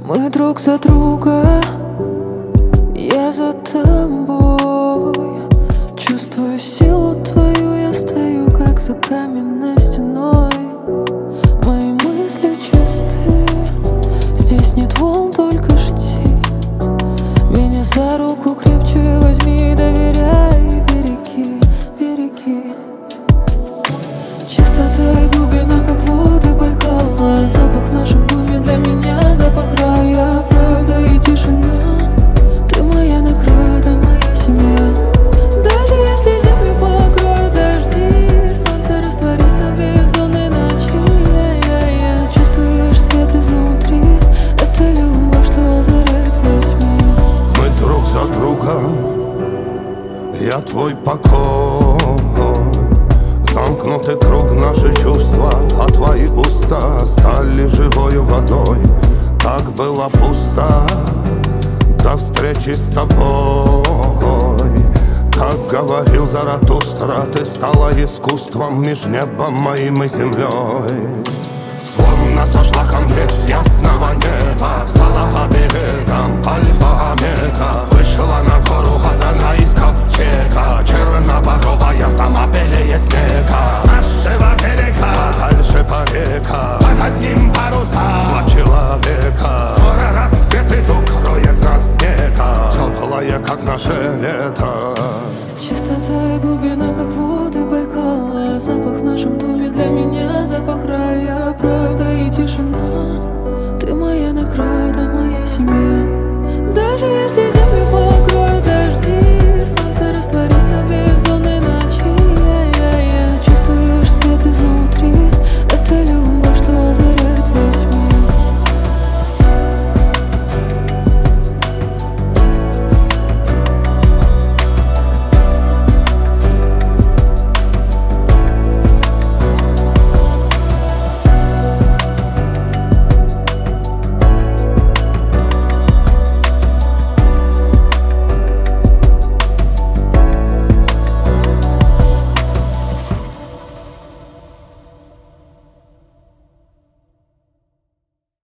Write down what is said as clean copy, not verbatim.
Мы друг за друга, я за тобой. Чувствую силу твою, я стою как за каменной стеной. Мои мысли чисты, здесь нет волн, только жди. Меня за руку крепче возьми и доверяй, береги, береги. Чистота и глубина, как воды Байкала. Запах в нашем доме для меня запах рая. Правда и тишина, ты моя награда, моя семья. Даже если землю покроют дожди, солнце растворится в бездонной ночи. Чувствуешь свет изнутри, это любовь, что озаряет весь мир. Мы друг за друга, я твой покой. Замкнутый круг, наши чувства, а твои уста стали живою водой. Так было пусто до встречи с тобой. Как говорил Заратустра, ты стала искусством меж небом моим и землей. Словно сошла ко мне с ясного неба, стала оберегом альфа-омега. Вышла на гору Гадана из ковчега, черноборовая, сама белее снега. С нашего берега дальше по река, под одним паруса два человека. Скоро рассвет и укроет нас снега, теплое, как наше лето. Чистота и глубина, как воды Байкала. Запах в нашем доме для меня запах рая. Правда и тишина, ты моя награда, моя семья. Даже если